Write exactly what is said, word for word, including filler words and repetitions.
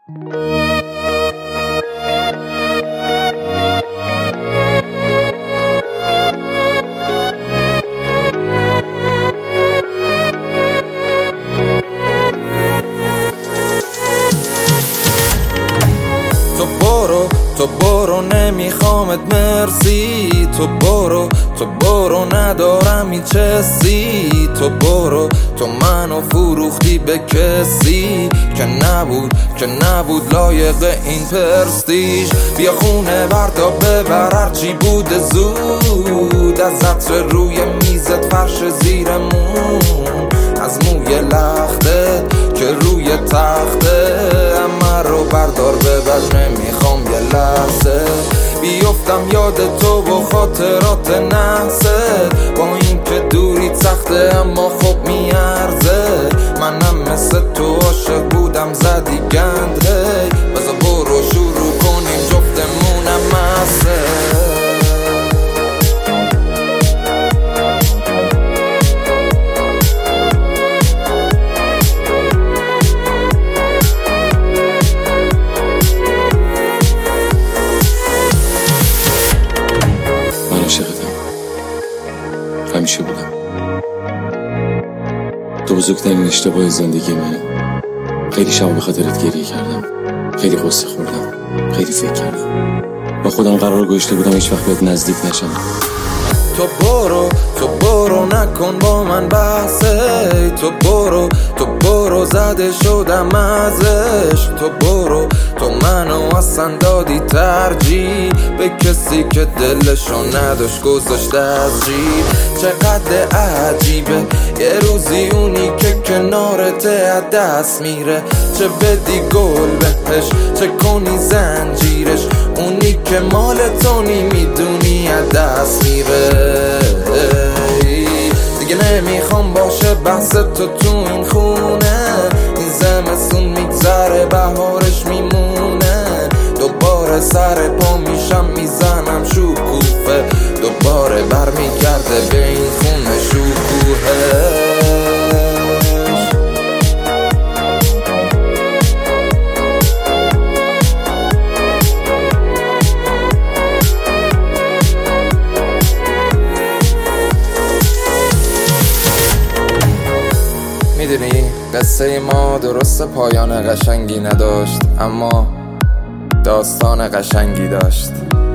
تو برو تو برو نمیخوامت مرسی، تو برو تو برو ندارم هیچ حسی، تو برو تو منو فروختی به کسی که نبود که نبود لایق این پرستیژ. بیا خونه بردا ببر هرچی بود زود، از عطر روی میزت فرش زیرمون، از موی لختت که روی تخته، همه رو بردار ببر نمیخوام یه لحظه بیفتم یاد تو و خاطرات نحست، با این که دوری سخته اما خب میارزه. منم مثل تو عاشق بودم زدی گند، هی بذار برو شروع کنیم جفتمونم مسته. همیشه بودم. تو بزرگترین اشتباه زندگی منه. خیلی شب به خاطرت گریه کردم، خیلی قصه خوردم، خیلی فکر کردم. با خودم قرار گذاشته بودم هیچ وقت بهت نزدیک نشم. تو برو تو برو نکن با من بحثه، تو برو تو برو زده شدم از عشق، تو برو تو منو اصلا دادی ترجیح به کسی که دلشو نداشت گذاشته از جیب. چقدر عجیبه یه روزی اونی که کنارته از دست میره، چه بدی گل بهش چه کنی زنجیرش، اونی که مال تو نمیدونی از دست میره. دیگه نمیخوام باشه بحث تو تو این خونه، این زمستون میگذره بهارش میمونه، دوباره سر پا میشم میزنم شکوفه، دوباره برمیگرده به این خونه شکوهه. میدونی قصه ما درست پایان قشنگی نداشت، اما داستان قشنگی داشت.